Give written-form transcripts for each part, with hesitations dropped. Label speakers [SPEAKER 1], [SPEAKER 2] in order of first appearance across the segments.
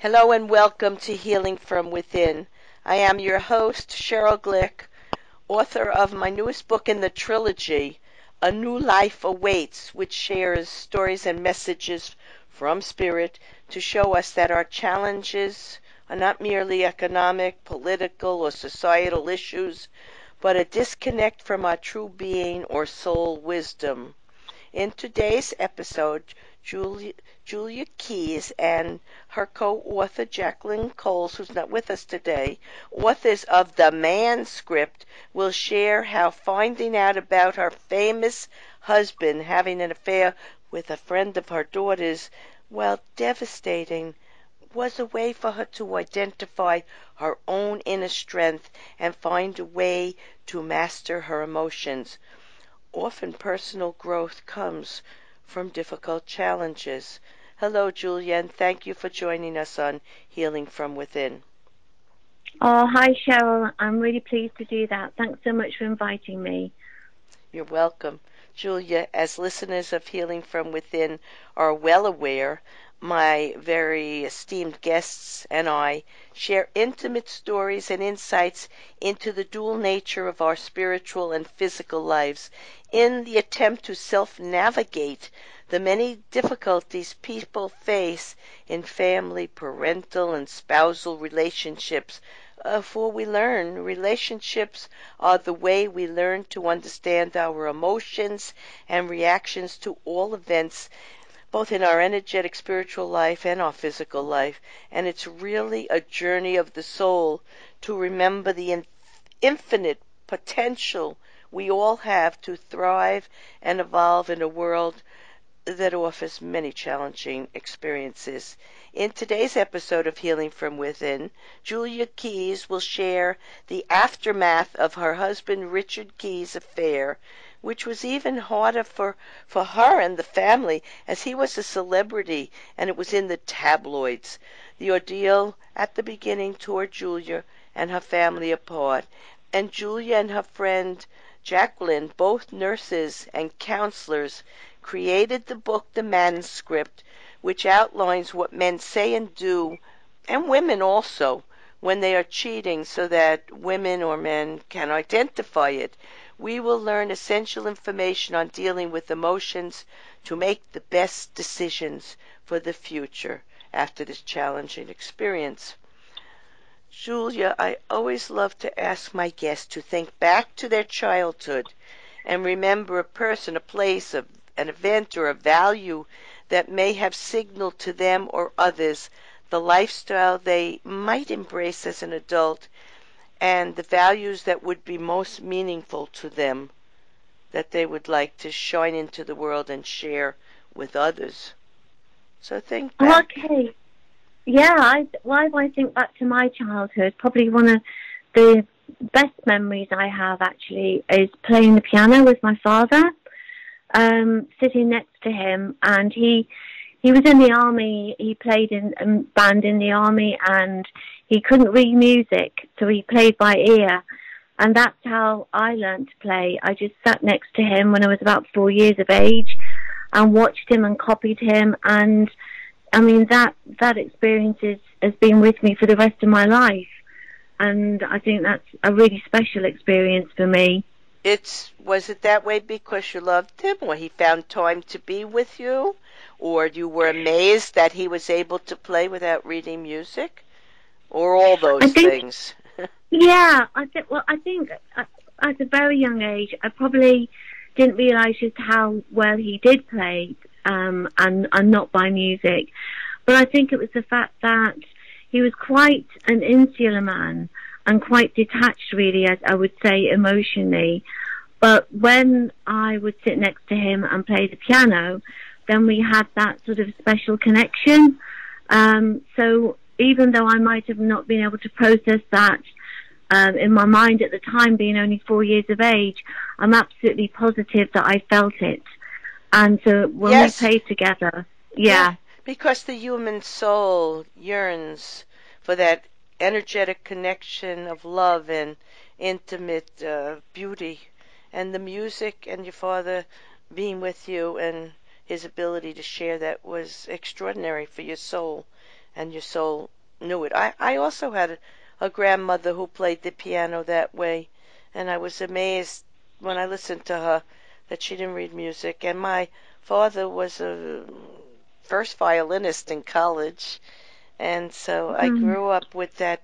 [SPEAKER 1] Hello and welcome to Healing from Within. I am your host, Cheryl Glick, author of my newest book in the trilogy, A New Life Awaits, which shares stories and messages from Spirit to show us that our challenges are not merely economic, political, or societal issues, but a disconnect from our true being or soul wisdom. In today's episode, Julia Keys and her co-author Jacqueline Coles, who's not with us today, authors of The Manuscript, will share how finding out about her famous husband having an affair with a friend of her daughter's, while devastating, was a way for her to identify her own inner strength and find a way to master her emotions. Often personal growth comes from difficult challenges. Hello, Julia, and thank you for joining us on Healing from Within.
[SPEAKER 2] Oh, hi, Cheryl. I'm really pleased to do that. Thanks so much for inviting me.
[SPEAKER 1] You're welcome. Julia, as listeners of Healing from Within are well aware, my very esteemed guests and I share intimate stories and insights into the dual nature of our spiritual and physical lives in the attempt to self-navigate the many difficulties people face in family, parental, and spousal relationships. For we learn relationships are the way we learn to understand our emotions and reactions to all events, both in our energetic spiritual life and our physical life. And it's really a journey of the soul to remember the infinite potential we all have to thrive and evolve in a world that offers many challenging experiences. In today's episode of Healing from Within, Julia Keys will share the aftermath of her husband Richard Keys' affair, which was even harder for her and the family, as he was a celebrity and it was in the tabloids. The ordeal at the beginning tore Julia and her family apart, and Julia and her friend Jacqueline, both nurses and counselors, created the book The Manuscript, which outlines what men say and do, and women also, when they are cheating, so that women or men can identify it. We will learn essential information on dealing with emotions to make the best decisions for the future after this challenging experience. Julia, I always love to ask my guests to think back to their childhood and remember a person, a place, an event, or a value that may have signaled to them or others the lifestyle they might embrace as an adult and the values that would be most meaningful to them, that they would like to shine into the world and share with others. So think back.
[SPEAKER 2] Okay. Yeah, why do I think back to my childhood? Probably one of the best memories I have, actually, is playing the piano with my father, sitting next to him. And he was in the army. He played in a band in the army, and he couldn't read music, so he played by ear. And that's how I learned to play. I just sat next to him when I was about 4 years of age and watched him and copied him. And I mean, that experience has been with me for the rest of my life. And I think that's a really special experience for me.
[SPEAKER 1] Was it that way because you loved him, or he found time to be with you, or you were amazed that he was able to play without reading music, or all those things?
[SPEAKER 2] Yeah, I think at a very young age, I probably didn't realise just how well he did play, and not by music. But I think it was the fact that he was quite an insular man and quite detached, really, as I would say, emotionally. But when I would sit next to him and play the piano, then we had that sort of special connection. So even though I might have not been able to process that in my mind at the time, being only 4 years of age, I'm absolutely positive that I felt it. And so when we played together, yeah.
[SPEAKER 1] Because the human soul yearns for that energetic connection of love and intimate beauty. And the music and your father being with you and his ability to share that was extraordinary for your soul and your soul knew it. I also had a grandmother who played the piano that way, and I was amazed when I listened to her that she didn't read music. And my father was a first violinist in college, and so I
[SPEAKER 2] Mm.
[SPEAKER 1] grew up with that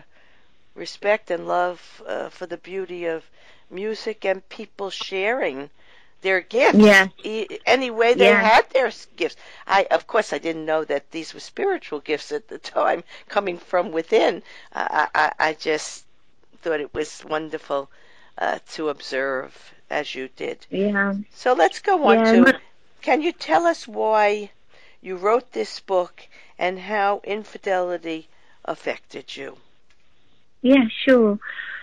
[SPEAKER 1] respect and love for the beauty of music and people sharing their gifts
[SPEAKER 2] Yes,
[SPEAKER 1] any way they
[SPEAKER 2] yes,
[SPEAKER 1] had their gifts. Of course, I didn't know that these were spiritual gifts at the time coming from within. I just thought it was wonderful to observe as you did.
[SPEAKER 2] yeah,
[SPEAKER 1] So let's go on
[SPEAKER 2] yeah.
[SPEAKER 1] to, can you tell us why you wrote this book and how infidelity affected you?
[SPEAKER 2] Yeah, sure.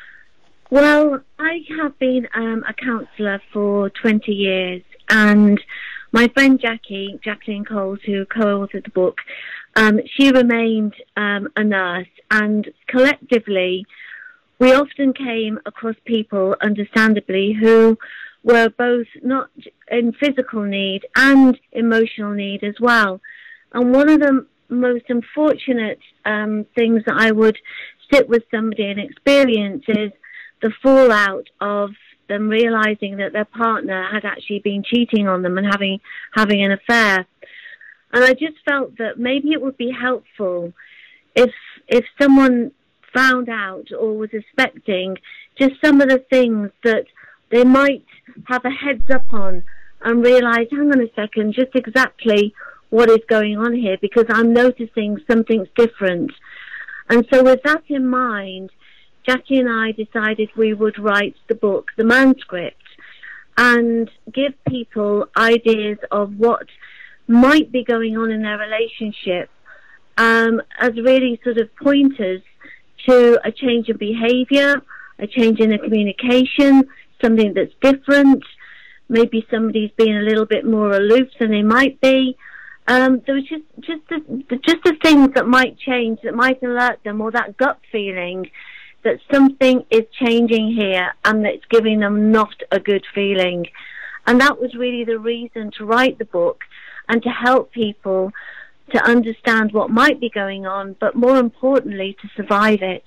[SPEAKER 2] Well, I have been a counsellor for 20 years, and my friend Jacqueline Coles, who co-authored the book, she remained a nurse, and collectively, we often came across people, understandably, who were both not in physical need and emotional need as well. And one of the most unfortunate things that I would sit with somebody and experience is the fallout of them realizing that their partner had actually been cheating on them and having an affair. And I just felt that maybe it would be helpful if someone found out or was suspecting just some of the things that they might have a heads up on and realize, hang on a second, just exactly what is going on here, because I'm noticing something's different. And so with that in mind, Jackie and I decided we would write the book, the manuscript, and give people ideas of what might be going on in their relationship as really sort of pointers to a change in behavior, a change in the communication, something that's different. Maybe somebody's being a little bit more aloof than they might be. There was just the things that might change, that might alert them, or that gut feeling that something is changing here and that it's giving them not a good feeling. And that was really the reason to write the book and to help people to understand what might be going on, but more importantly, to survive it.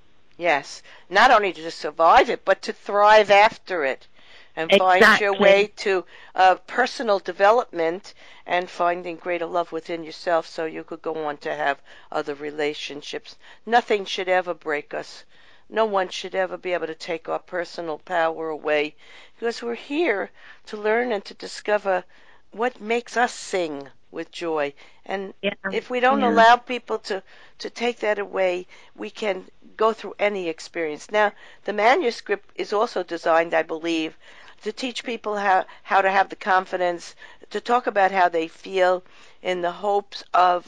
[SPEAKER 1] Yes, not only to survive it, but to thrive after it and find your way
[SPEAKER 2] Exactly.
[SPEAKER 1] to personal development and finding greater love within yourself so you could go on to have other relationships. Nothing should ever break us. No one should ever be able to take our personal power away because we're here to learn and to discover what makes us sing with joy. And
[SPEAKER 2] Yeah.
[SPEAKER 1] if we don't
[SPEAKER 2] Yeah.
[SPEAKER 1] allow people to take that away, we can go through any experience. Now, the manuscript is also designed, I believe, to teach people how to have the confidence to talk about how they feel in the hopes of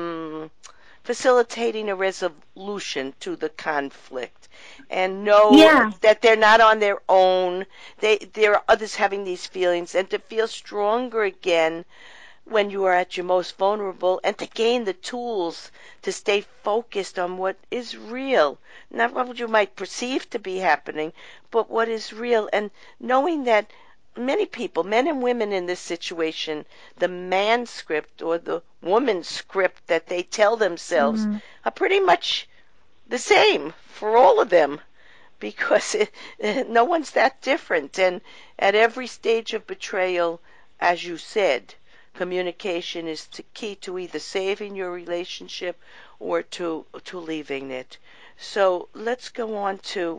[SPEAKER 1] facilitating a resolution to the conflict and know
[SPEAKER 2] Yeah.
[SPEAKER 1] that they're not on their own. There are others having these feelings, and to feel stronger again when you are at your most vulnerable, and to gain the tools to stay focused on what is real, not what you might perceive to be happening, but what is real, and knowing that many people, men and women in this situation, the man script or the woman script that they tell themselves
[SPEAKER 2] Mm.
[SPEAKER 1] are pretty much the same for all of them because no one's that different. And at every stage of betrayal, as you said, communication is the key to either saving your relationship or to leaving it. So let's go on to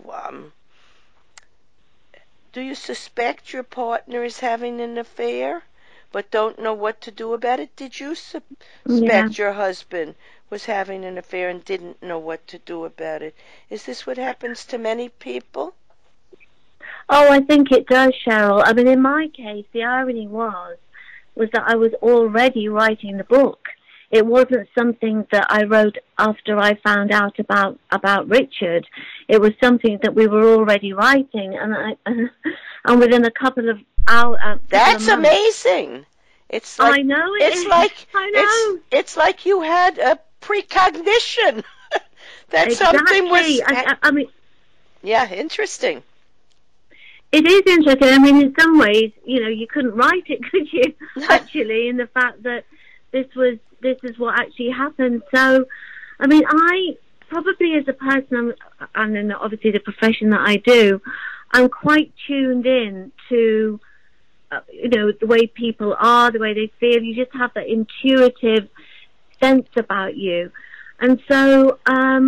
[SPEAKER 1] do you suspect your partner is having an affair but don't know what to do about it? Did you
[SPEAKER 2] Yeah.
[SPEAKER 1] suspect your husband was having an affair and didn't know what to do about it? Is this what happens to many people?
[SPEAKER 2] Oh, I think it does, Cheryl. I mean, in my case, the irony was that I was already writing the book. It wasn't something that I wrote after I found out about Richard. It was something that we were already writing, and and within a couple of hours,
[SPEAKER 1] That's amazing. It's like
[SPEAKER 2] I know it
[SPEAKER 1] it's
[SPEAKER 2] is.
[SPEAKER 1] like
[SPEAKER 2] I know
[SPEAKER 1] it's like you had a precognition that something was
[SPEAKER 2] exactly. I mean,
[SPEAKER 1] yeah, interesting.
[SPEAKER 2] it is interesting. I mean, in some ways, you couldn't write it, could you? Actually, in the fact that this is what actually happened. So, I mean, I probably as a person, and then obviously the profession that I do, I'm quite tuned in to, the way people are, the way they feel. You just have that intuitive sense about you. And so,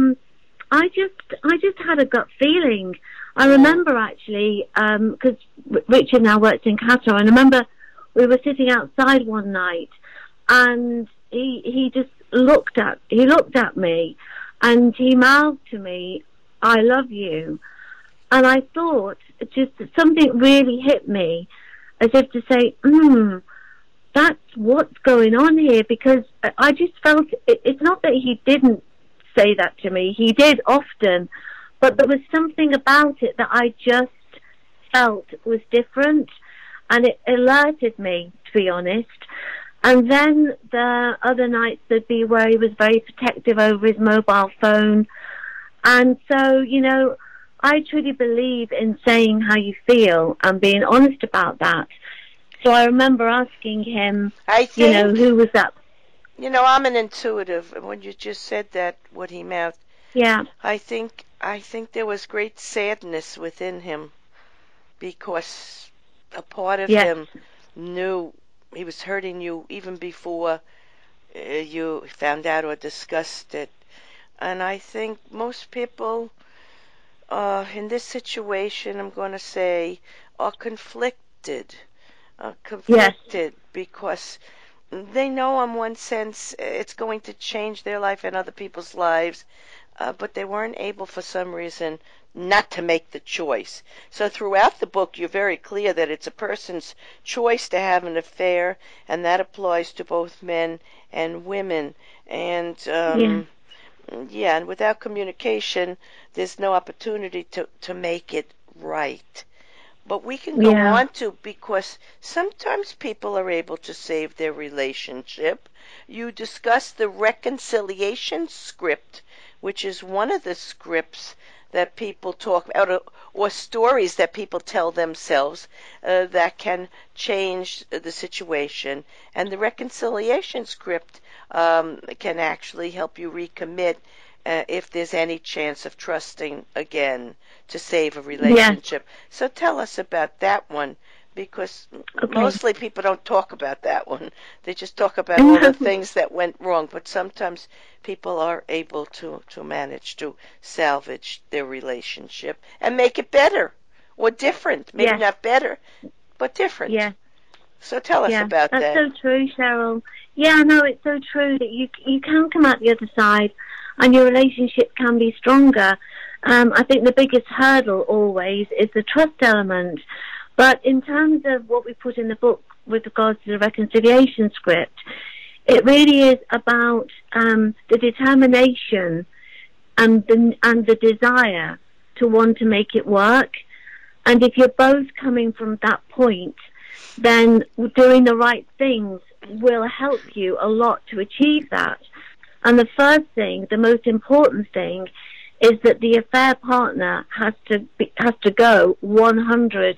[SPEAKER 2] I just had a gut feeling. I remember actually, because Richard now works in Qatar, and I remember we were sitting outside one night, and he just looked at me, and he mouthed to me, "I love you." And I thought, just something really hit me, as if to say, that's what's going on here, because I just felt, it's not that he didn't say that to me, he did often, but there was something about it that I just felt was different, and it alerted me, to be honest. And then the other nights there'd be where he was very protective over his mobile phone. And so, I truly believe in saying how you feel and being honest about that. So I remember asking him, who was that?
[SPEAKER 1] I'm an intuitive, and when you just said that, what he mouthed,
[SPEAKER 2] yeah,
[SPEAKER 1] I think there was great sadness within him, because a part of him knew he was hurting you even before you found out or discussed it. And I think most people in this situation, I'm going to say, are conflicted. Because they know in one sense it's going to change their life and other people's lives, but they weren't able for some reason not to make the choice. So throughout the book, you're very clear that it's a person's choice to have an affair, and that applies to both men and women. And and without communication, there's no opportunity to make it right. But we can go on to, because sometimes people are able to save their relationship. You discuss the reconciliation script, which is one of the scripts that people talk about, or stories that people tell themselves that can change the situation. And the reconciliation script can actually help you recommit if there's any chance of trusting again to save a relationship. So tell us about that one, because mostly people don't talk about that one. They just talk about all the things that went wrong, but sometimes people are able to manage to salvage their relationship and make it better or different. Maybe not better, but different. Yeah. So tell us about that.
[SPEAKER 2] That's so true, Cheryl. Yeah, no, it's so true that you can come out the other side and your relationship can be stronger. I think the biggest hurdle always is the trust element. But in terms of what we put in the book with regards to the reconciliation script, it really is about the determination and the desire to want to make it work. And if you're both coming from that point, then doing the right things will help you a lot to achieve that. And the first thing, the most important thing, is that the affair partner has to go 100%.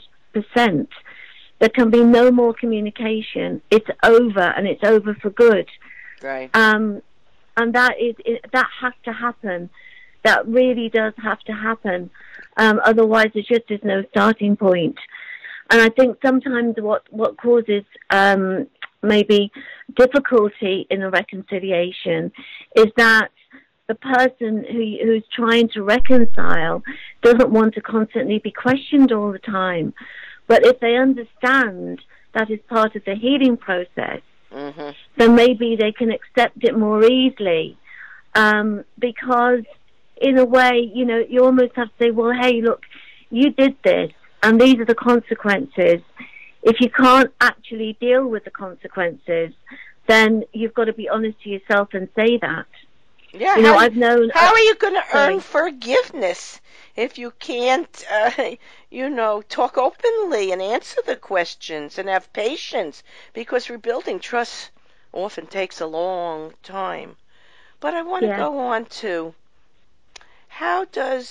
[SPEAKER 2] There can be no more communication. It's over, and it's over for good.
[SPEAKER 1] Right.
[SPEAKER 2] And that has to happen. That really does have to happen. Otherwise, there just is no starting point. And I think sometimes what causes maybe difficulty in a reconciliation is that the person who's trying to reconcile doesn't want to constantly be questioned all the time. But if they understand that is part of the healing process, then maybe they can accept it more easily. Because in a way, you almost have to say, well, hey, look, you did this, and these are the consequences. If you can't actually deal with the consequences, then you've got to be honest to yourself and say that.
[SPEAKER 1] Yeah,
[SPEAKER 2] I've known.
[SPEAKER 1] How are you going to earn forgiveness if you can't, talk openly and answer the questions and have patience? Because rebuilding trust often takes a long time. But I want to go on to how do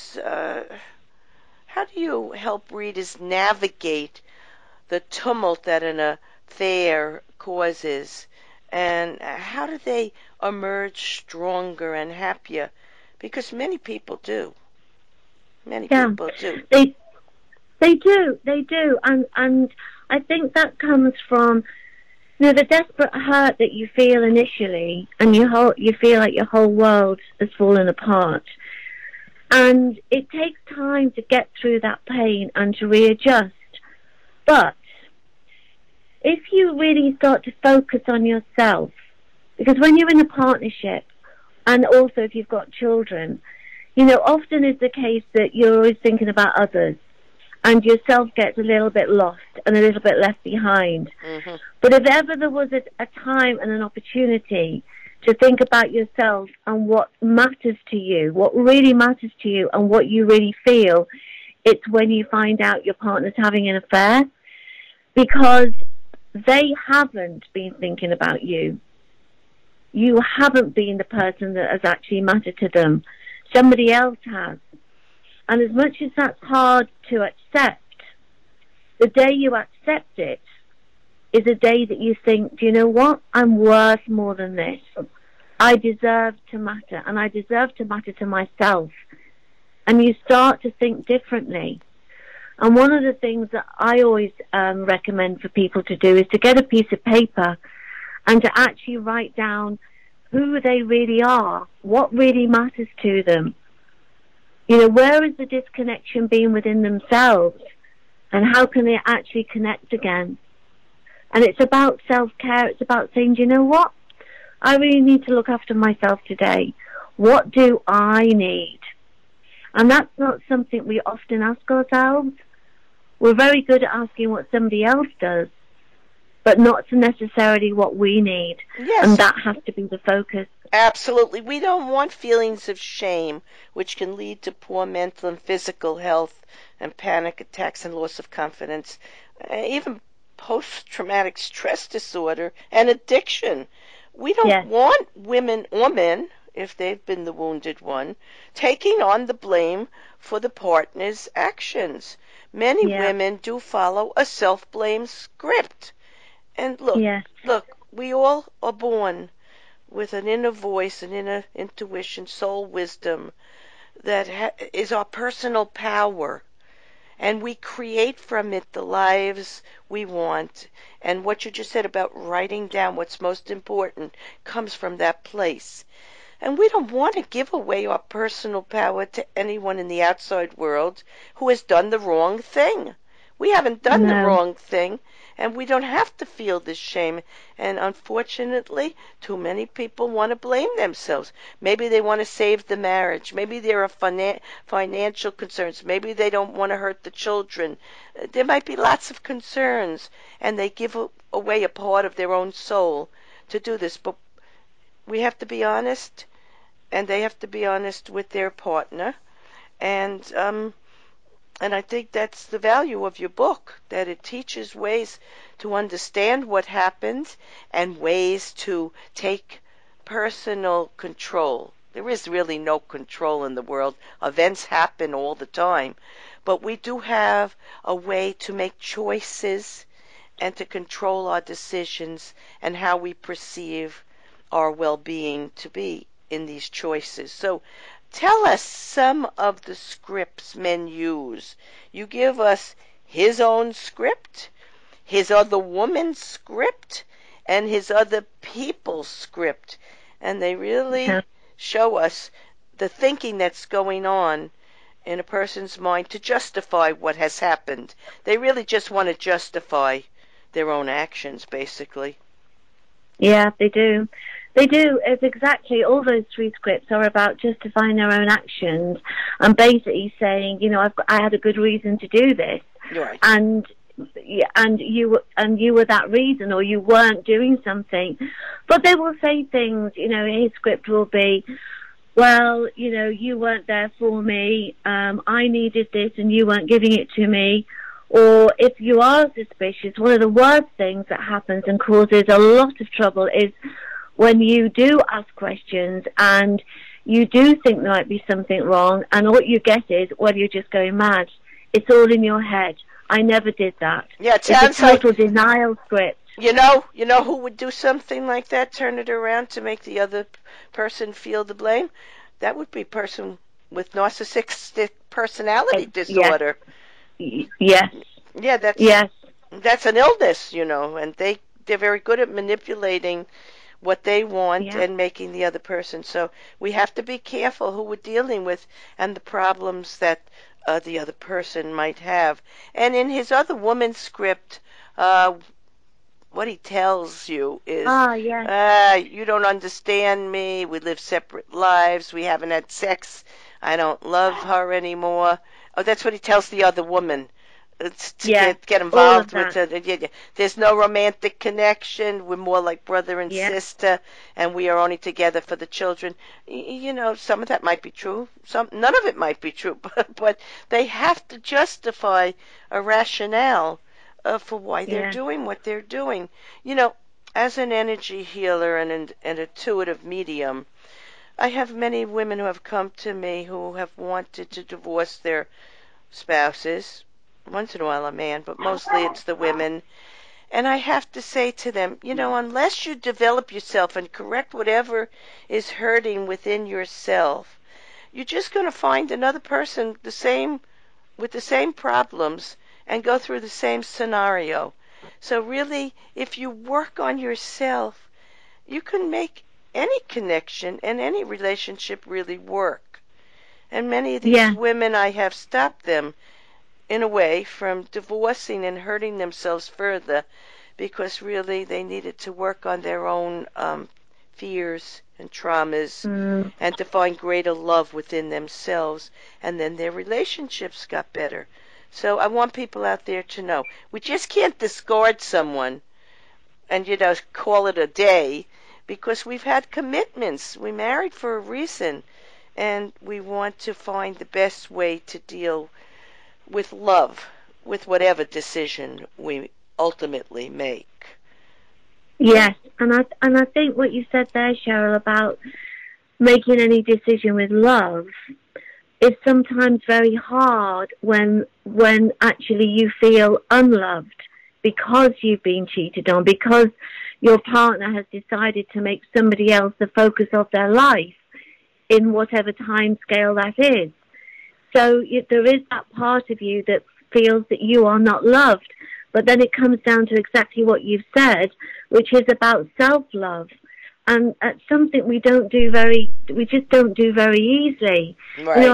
[SPEAKER 1] you help readers navigate the tumult that an affair causes, And how do they emerge stronger and happier? Because many people do. Many people do.
[SPEAKER 2] They do, and I think that comes from, you know, the desperate hurt that you feel initially, and you feel like your whole world has fallen apart, and it takes time to get through that pain and to readjust. But if you really start to focus on yourself, because when you're in a partnership, and also if you've got children, you know, often is the case that you're always thinking about others, and yourself gets a little bit lost and a little bit left behind.
[SPEAKER 1] Mm-hmm.
[SPEAKER 2] But if ever there was a time and an opportunity to think about yourself and what matters to you, what really matters to you and what you really feel, it's when you find out your partner's having an affair, because they haven't been thinking about you. You haven't been the person that has actually mattered to them. Somebody else has. And as much as that's hard to accept, the day you accept it is a day that you think, do you know what? I'm worth more than this. I deserve to matter, and I deserve to matter to myself. And you start to think differently. And one of the things that I always recommend for people to do is to get a piece of paper and to actually write down who they really are, what really matters to them. You know, where has the disconnection been within themselves, and how can they actually connect again? And it's about self-care. It's about saying, do you know what? I really need to look after myself today. What do I need? And that's not something we often ask ourselves. We're very good at asking what somebody else does, but not necessarily what we need.
[SPEAKER 1] Yes.
[SPEAKER 2] And that has to be the focus.
[SPEAKER 1] Absolutely. We don't want feelings of shame, which can lead to poor mental and physical health and panic attacks and loss of confidence, even post-traumatic stress disorder and addiction. We don't want women or men, if they've been the wounded one, taking on the blame for the partner's actions. Many women do follow a self-blame script. And look, we all are born with an inner voice, an inner intuition, soul wisdom that is our personal power. And we create from it the lives we want. And what you just said about writing down what's most important comes from that place. And we don't want to give away our personal power to anyone in the outside world who has done the wrong thing. We haven't done the wrong thing, and we don't have to feel this shame. And unfortunately, too many people want to blame themselves. Maybe they want to save the marriage. Maybe there are financial concerns. Maybe they don't want to hurt the children. There might be lots of concerns, and they give away a part of their own soul to do this. But we have to be honest, and they have to be honest with their partner. And I think that's the value of your book, that it teaches ways to understand what happened and ways to take personal control. There is really no control in the world. Events happen all the time. But we do have a way to make choices and to control our decisions and how we perceive our well-being to be in these choices. So tell us some of the scripts men use. You give us his own script, his other woman's script, and his other people's script. And they really show us the thinking that's going on in a person's mind to justify what has happened. They really just want to justify their own actions, basically.
[SPEAKER 2] Yeah, they do. They do. It's exactly, all those three scripts are about justifying their own actions and basically saying, you know, I had a good reason to do this,
[SPEAKER 1] right.
[SPEAKER 2] and you were that reason, or you weren't doing something. But they will say things, you know, his script will be, well, you know, you weren't there for me, I needed this and you weren't giving it to me. Or if you are suspicious, one of the worst things that happens and causes a lot of trouble is when you do ask questions and you do think there might be something wrong, and what you get is, well, you're just going mad. It's all in your head. I never did that.
[SPEAKER 1] Yeah, it
[SPEAKER 2] sounds like a total denial script.
[SPEAKER 1] You know who would do something like that, turn it around to make the other person feel the blame? That would be a person with narcissistic personality
[SPEAKER 2] Yes,
[SPEAKER 1] disorder.
[SPEAKER 2] yes,
[SPEAKER 1] Yeah,
[SPEAKER 2] yes,
[SPEAKER 1] that's an illness, and they're very good at manipulating what they want
[SPEAKER 2] yeah,
[SPEAKER 1] and making the other person. So we have to be careful who we're dealing with and the problems that the other person might have. And in his other woman script, uh, what he tells you is,
[SPEAKER 2] ah, yes,
[SPEAKER 1] you don't understand me. We live separate lives. We haven't had sex. I don't love her anymore. Oh, that's what he tells the other woman. It's to
[SPEAKER 2] yes,
[SPEAKER 1] get
[SPEAKER 2] all of
[SPEAKER 1] involved with
[SPEAKER 2] that,
[SPEAKER 1] it. Yeah. There's no romantic connection. We're more like brother and
[SPEAKER 2] yeah,
[SPEAKER 1] sister, and we are only together for the children. Some of that might be true. None of it might be true, but they have to justify a rationale for why they're
[SPEAKER 2] yeah,
[SPEAKER 1] doing what they're doing. You know, as an energy healer and an intuitive medium, I have many women who have come to me who have wanted to divorce their spouses. Once in a while a man, but mostly it's the women. And I have to say to them, unless you develop yourself and correct whatever is hurting within yourself, you're just going to find another person with the same problems and go through the same scenario. So really, if you work on yourself, you can make any connection and any relationship really work. And many of these
[SPEAKER 2] yeah,
[SPEAKER 1] women, I have stopped them in a way from divorcing and hurting themselves further because really they needed to work on their own fears and traumas
[SPEAKER 2] mm,
[SPEAKER 1] and to find greater love within themselves, and then their relationships got better. So I want people out there to know we just can't discard someone and call it a day because we've had commitments. We married for a reason, and we want to find the best way to deal with love with whatever decision we ultimately make.
[SPEAKER 2] yes. And I think what you said there, Cheryl, about making any decision with love is sometimes very hard when actually you feel unloved because you've been cheated on, because your partner has decided to make somebody else the focus of their life in whatever time scale that is. So there is that part of you that feels that you are not loved. But then it comes down to exactly what you've said, which is about self-love. And it's something we just don't do very easily.
[SPEAKER 1] Right.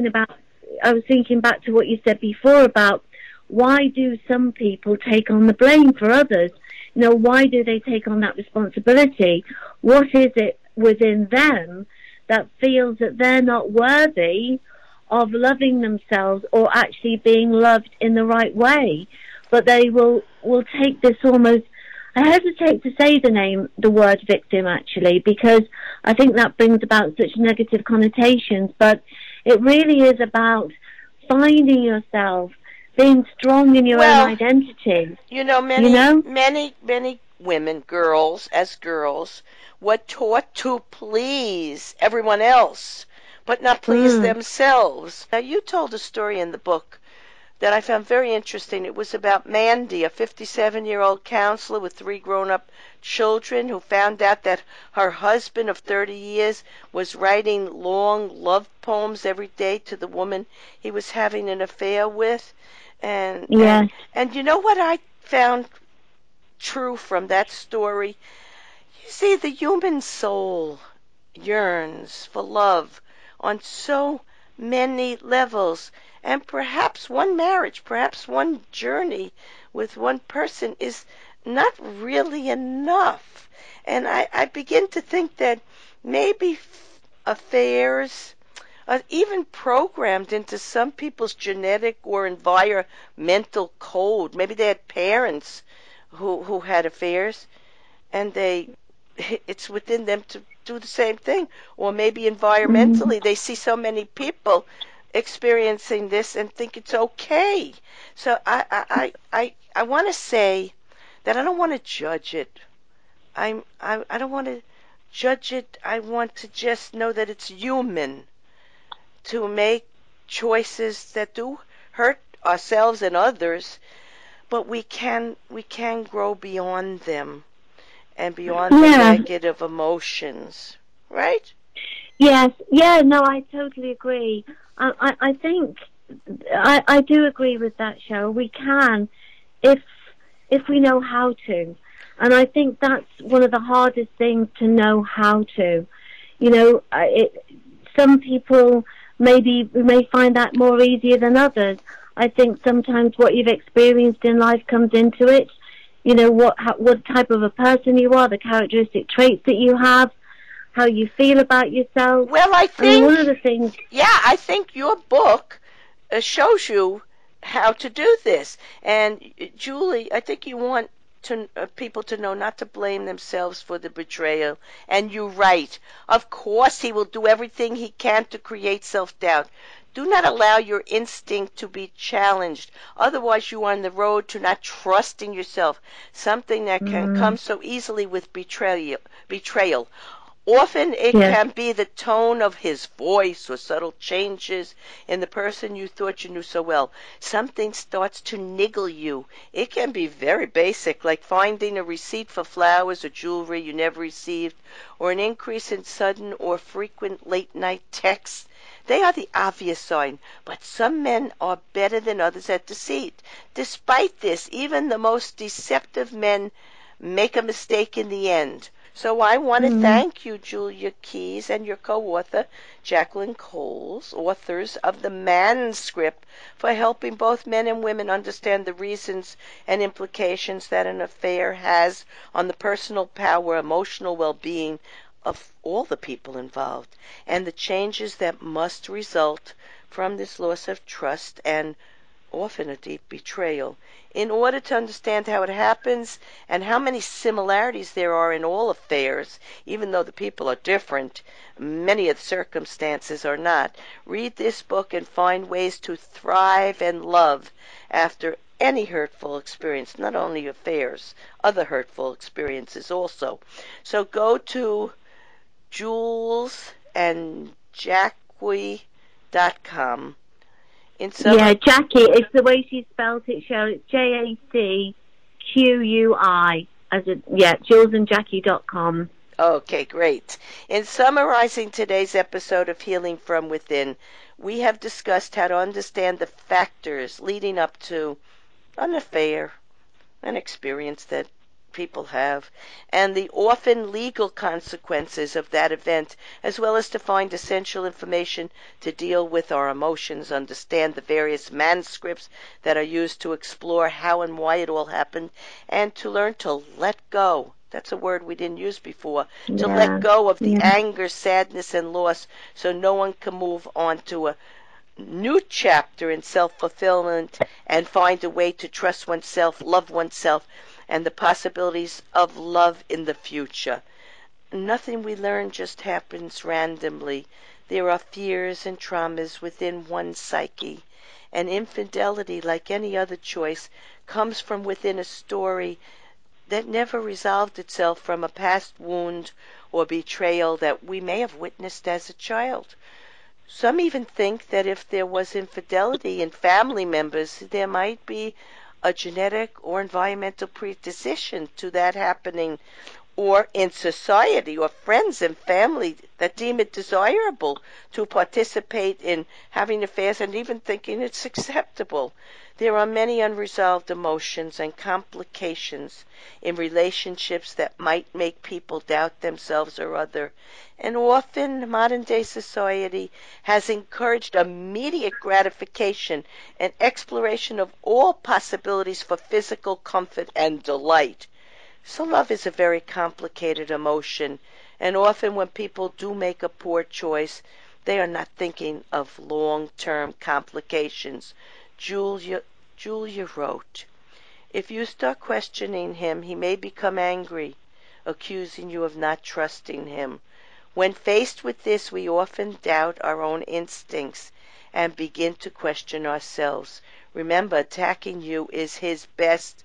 [SPEAKER 2] I was thinking back to what you said before about why do some people take on the blame for others? Why do they take on that responsibility? What is it within them that feels that they're not worthy of loving themselves or actually being loved in the right way? But they will take this almost, I hesitate to say the word victim actually, because I think that brings about such negative connotations, but it really is about finding yourself, being strong in your own identity.
[SPEAKER 1] Many women, girls, were taught to please everyone else, but not please themselves. Now, you told a story in the book that I found very interesting. It was about Mandy, a 57-year-old counselor with 3 grown-up children who found out that her husband of 30 years was writing long love poems every day to the woman he was having an affair with. And you know what I found true from that story? You see, the human soul yearns for love on so many levels. And perhaps one marriage, perhaps one journey with one person is not really enough. And I begin to think that maybe affairs are even programmed into some people's genetic or environmental code. Maybe they had parents who had affairs, and it's within them to do the same thing. Or maybe environmentally, they see so many people experiencing this and think it's okay. So I want to say that I don't want to judge it. I don't want to judge it. I want to just know that it's human to make choices that do hurt ourselves and others, but we can grow beyond them and beyond the
[SPEAKER 2] Yeah.
[SPEAKER 1] negative emotions, right?
[SPEAKER 2] Yes. Yeah. No, I totally agree. I think I do agree with that, Cheryl. We can if we know how to, and I think that's one of the hardest things, to know how to. You know, some people may find that more easier than others. I think sometimes what you've experienced in life comes into it. You know, what type of a person you are, the characteristic traits that you have, how you feel about yourself.
[SPEAKER 1] Well, I
[SPEAKER 2] I mean,
[SPEAKER 1] think,
[SPEAKER 2] one of the things.
[SPEAKER 1] yeah, I think your book shows you how to do this. And Julie, I think you want people to know not to blame themselves for the betrayal. And you're right. Of course, he will do everything he can to create self-doubt. Do not allow your instinct to be challenged. Otherwise, you are on the road to not trusting yourself, something that can come so easily with betrayal. Often it
[SPEAKER 2] Yes.
[SPEAKER 1] can be the tone of his voice or subtle changes in the person you thought you knew so well. Something starts to niggle you. It can be very basic, like finding a receipt for flowers or jewelry you never received, or an increase in sudden or frequent late-night texts. They are the obvious sign, but some men are better than others at deceit. Despite this, even the most deceptive men make a mistake in the end. So I want to thank you, Julia Keyes, and your co-author, Jacqueline Coles, authors of The Manuscript, for helping both men and women understand the reasons and implications that an affair has on the personal power, emotional well-being of all the people involved, and the changes that must result from this loss of trust and often a deep betrayal. In order to understand how it happens and how many similarities there are in all affairs, even though the people are different, many of the circumstances are not, read this book and find ways to thrive and love after any hurtful experience, not only affairs, other hurtful experiences also. So go to julesandjacqui.com.
[SPEAKER 2] Yeah, Jackie. It's the way she spelled it, Cheryl. It's JACQUI. JulesandJackie.com.
[SPEAKER 1] Okay, great. In summarizing today's episode of Healing from Within, we have discussed how to understand the factors leading up to an affair, an experience that people have, and the often legal consequences of that event, as well as to find essential information to deal with our emotions, understand the various manuscripts that are used to explore how and why it all happened, and to learn to let go. That's a word we didn't use before. To let go of the anger, sadness, and loss, so no one can move on to a new chapter in self-fulfillment and find a way to trust oneself, love oneself, and the possibilities of love in the future. Nothing we learn just happens randomly. There are fears and traumas within one's psyche, and infidelity, like any other choice, comes from within a story that never resolved itself from a past wound or betrayal that we may have witnessed as a child. Some even think that if there was infidelity in family members, there might be a genetic or environmental predisposition to that happening, or in society or friends and family that deem it desirable to participate in having affairs and even thinking it's acceptable. There are many unresolved emotions and complications in relationships that might make people doubt themselves or other. And often modern-day society has encouraged immediate gratification and exploration of all possibilities for physical comfort and delight. So love is a very complicated emotion, and often when people do make a poor choice, they are not thinking of long-term complications. Julia wrote, "If you start questioning him, he may become angry, accusing you of not trusting him. When faced with this, we often doubt our own instincts and begin to question ourselves. Remember, attacking you is his best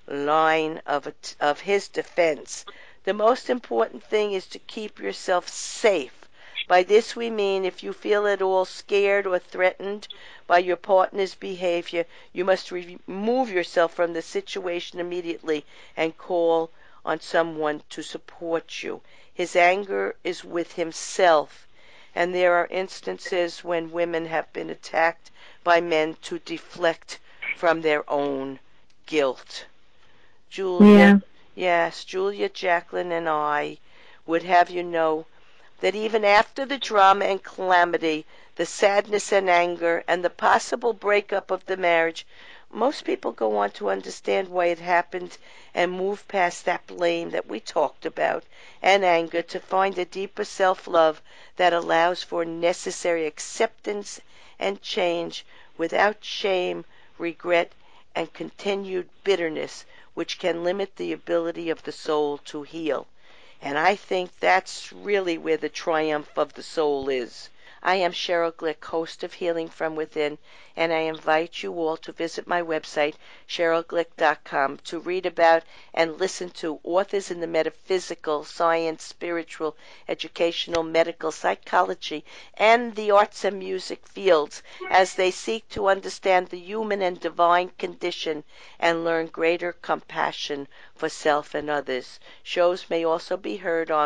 [SPEAKER 1] line of his defense. The most important thing is to keep yourself safe. By this we mean if you feel at all scared or threatened by your partner's behavior, you must remove yourself from the situation immediately and call on someone to support you. His anger is with himself, and there are instances when women have been attacked by men to deflect from their own guilt. Julia,
[SPEAKER 2] Yeah.
[SPEAKER 1] yes, Julia, Jacqueline, and I would have you know that even after the drama and calamity, the sadness and anger, and the possible breakup of the marriage, most people go on to understand why it happened and move past that blame that we talked about and anger to find a deeper self-love that allows for necessary acceptance and change without shame, regret, and continued bitterness, which can limit the ability of the soul to heal. And I think that's really where the triumph of the soul is. I am Cheryl Glick, host of Healing from Within, and I invite you all to visit my website, CherylGlick.com, to read about and listen to authors in the metaphysical, science, spiritual, educational, medical, psychology, and the arts and music fields as they seek to understand the human and divine condition and learn greater compassion for self and others. Shows may also be heard on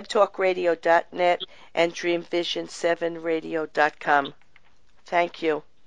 [SPEAKER 1] webtalkradio.net and dreamvision7radio.com. Thank you.